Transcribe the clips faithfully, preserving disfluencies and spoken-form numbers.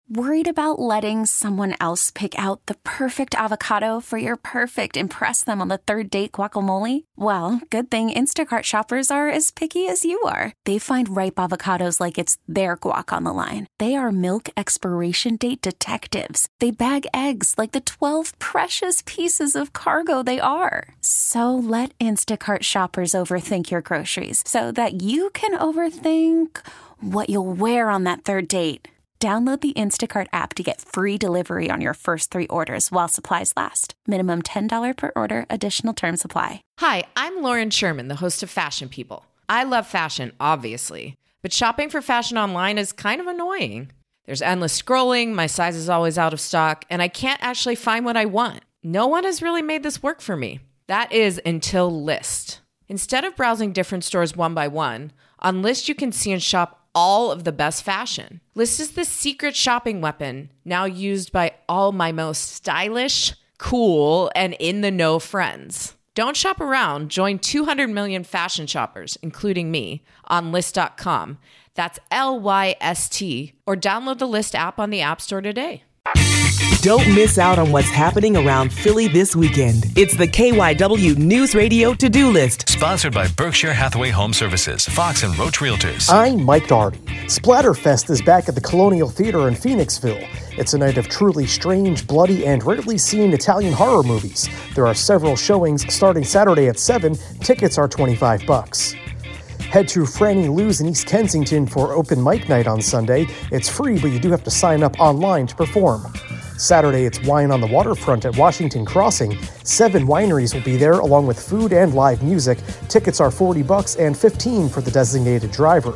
Worried about letting someone else pick out the perfect avocado for your perfect impress them on the third date guacamole? Well, good thing Instacart shoppers are as picky as you are. They find ripe avocados like it's their guac on the line. They are milk expiration date detectives. They bag eggs like the twelve precious pieces of cargo they are. So let Instacart shoppers overthink your groceries so that you can overthink what you'll wear on that third date. Download the Instacart app to get free delivery on your first three orders while supplies last. Minimum ten dollars per order. Additional terms apply. Hi, I'm Lauren Sherman, the host of Fashion People. I love fashion, obviously, but shopping for fashion online is kind of annoying. There's endless scrolling, my size is always out of stock, and I can't actually find what I want. No one has really made this work for me. That is until Lyst. Instead of browsing different stores one by one, on Lyst you can see and shop all of the best fashion. Lyst is the secret shopping weapon now used by all my most stylish, cool, and in-the-know friends. Don't shop around. Join two hundred million fashion shoppers, including me, on Lyst dot com. That's L Y S T, or download the Lyst app on the App Store today. Don't miss out on what's happening around Philly this weekend. It's the K Y W News Radio To-Do List. Sponsored by Berkshire Hathaway Home Services, Fox and Roach Realtors. I'm Mike Doherty. Splatterfest is back at the Colonial Theater in Phoenixville. It's a night of truly strange, bloody, and rarely seen Italian horror movies. There are several showings starting Saturday at seven. Tickets are twenty-five bucks. Head to Franny Lou's in East Kensington for open mic night on Sunday. It's free, but you do have to sign up online to perform. Saturday, it's Wine on the Waterfront at Washington Crossing. Seven wineries will be there, along with food and live music. Tickets are forty bucks and fifteen for the designated driver.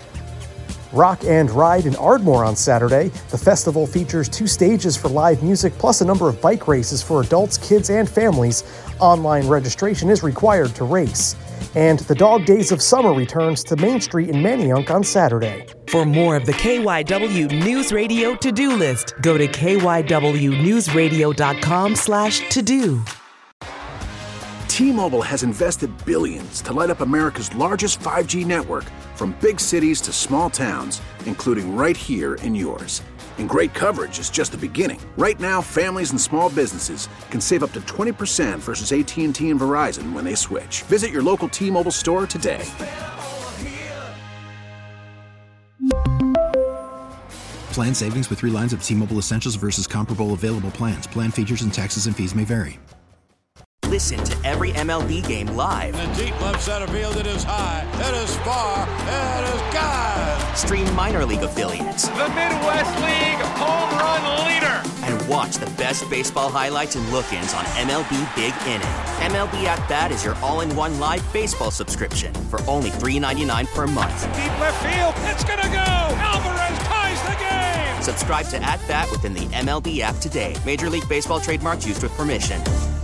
Rock and Ride in Ardmore on Saturday. The festival features two stages for live music, plus a number of bike races for adults, kids, and families. Online registration is required to race. And the Dog Days of Summer returns to Main Street in Manayunk on Saturday. For more of the K Y W News Radio To-Do List, go to K Y W news radio dot com slash to-do. T-Mobile has invested billions to light up America's largest five G network, from big cities to small towns, including right here in yours. And great coverage is just the beginning. Right now, families and small businesses can save up to twenty percent versus A T and T and Verizon when they switch. Visit your local T-Mobile store today. Plan savings with three lines of T-Mobile Essentials versus comparable available plans. Plan features and taxes and fees may vary. Listen to every M L B game live. In the deep left center field, it is high, it is far, it is gone. Stream minor league affiliates. The Midwest League home run leader. And watch the best baseball highlights and look-ins on M L B Big Inning. M L B At Bat is your all-in-one live baseball subscription for only three dollars and ninety-nine cents per month. Deep left field, it's gonna go. Alvarez ties the game. Subscribe to At Bat within the M L B app today. Major League Baseball trademarks used with permission.